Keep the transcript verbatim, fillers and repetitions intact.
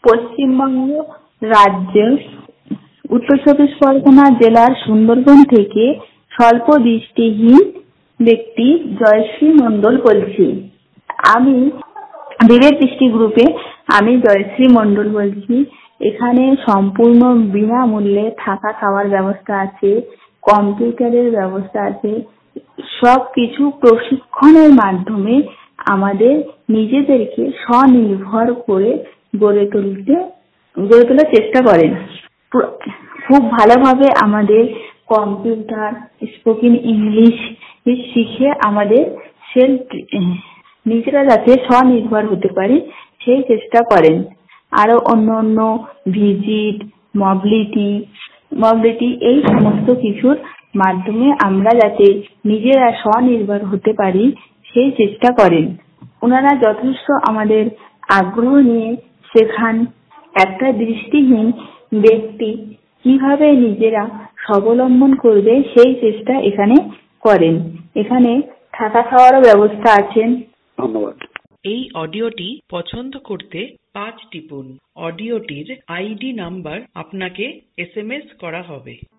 পশ্চিমবঙ্গ রাজ্যের উত্তর চব্বিশ পরগনা জেলার সুন্দরবন থেকে স্বল্প দৃষ্টিহীন ব্যক্তি জয়শ্রী মণ্ডল বলছি। আমি বিবেক দৃষ্টি গ্রুপে আমি জয়শ্রী মণ্ডল বলছি। এখানে সম্পূর্ণ বিনামূল্যে থাকা খাওয়ার ব্যবস্থা আছে, কম্পিউটারের ব্যবস্থা আছে। সব কিছু প্রশিক্ষণের মাধ্যমে আমাদের নিজেদেরকে স্বনির্ভর করে গড়ে তুলতে গড়ে তোলার চেষ্টা করেন। খুব ভালোভাবে আমাদের কম্পিউটার, স্পোকেন ইংলিশ শিখে আমাদের সেলফ নিজেরা যাতে স্বনির্ভর হতে পারে সেই চেষ্টা করেন। আরো অন্য অন্য ভিজিট, মবিলিটি মবিলিটি এই সমস্ত কিছুর মাধ্যমে আমরা যাতে নিজেরা স্বনির্ভর হতে পারি সেই চেষ্টা করেন। ওনারা যথেষ্ট আমাদের আগ্রহ নিয়ে শেখান একটা দৃষ্টিহীন ব্যক্তি কিভাবে নিজেরা স্বাবলম্বন করবে সেই চেষ্টা এখানে করেন। এখানে থাকা খাওয়ারও ব্যবস্থা আছেন। ধন্যবাদ। এই অডিওটি পছন্দ করতে পাঁচ টিপুন। অডিওটির আইডি নাম্বার আপনাকে এস এম এস করা হবে।